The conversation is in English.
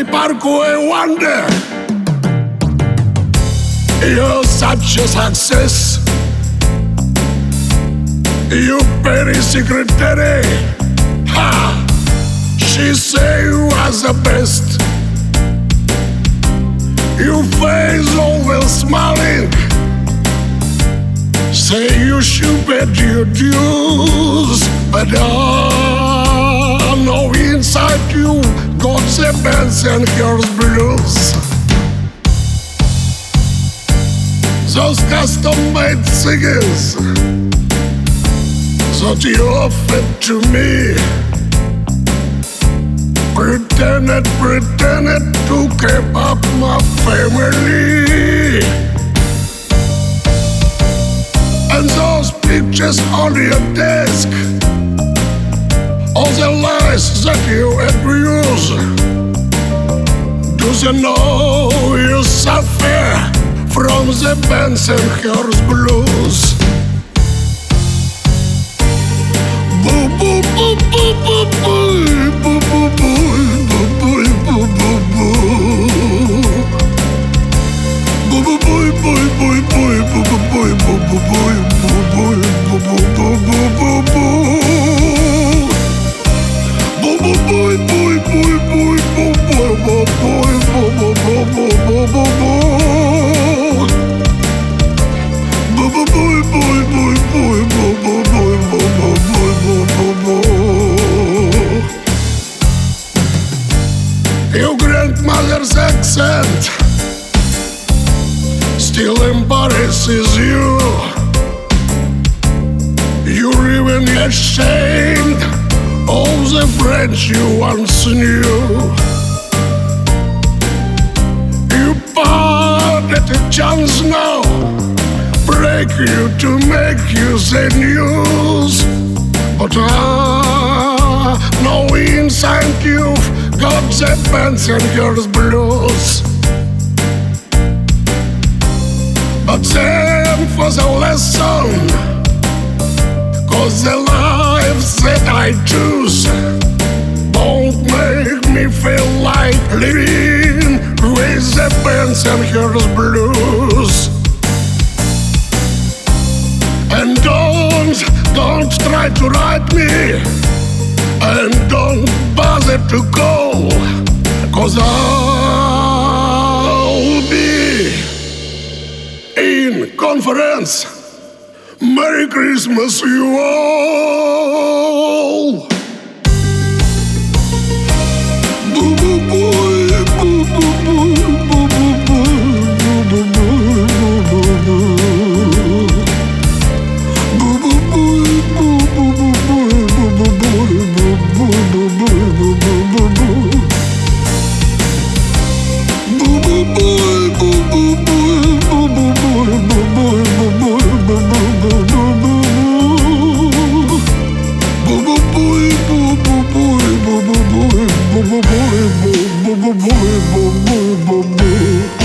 Hey, Parkway Wonder, you're such a success. You very secretary, ha! She say you was the best. Your face always smiling. Say you should pay your dues, but I know inside you got the bands and girls blues. Those custom-made singers that you offered to me, pretended to keep up my family. And those pictures on your desk, all the lies that you abuse, do you know you suffer from the bands and girls blues? Boo boo boo boo boo boo boo boo boo boo boo boo. Boo boo boo boo boo boo boo boo boo boo boo boo boo. Your grandmother's accent still embarrasses you. You're even ashamed of the friends you once knew. You parted a chance now, break you to make you the news. But I know inside you've got the bands and girls blues. But then for the lesson, 'cause the lives that I choose won't make me feel like living with the bands and girls blues. And don't try to write me, and don't bother to call, 'cause I'll be in conference. Merry Christmas, you all. Boo boo boo boo boo boo boo boo boo boo boo boo. Boom, boom, boom, boom, boom, boom, boom, boom, boom, boom.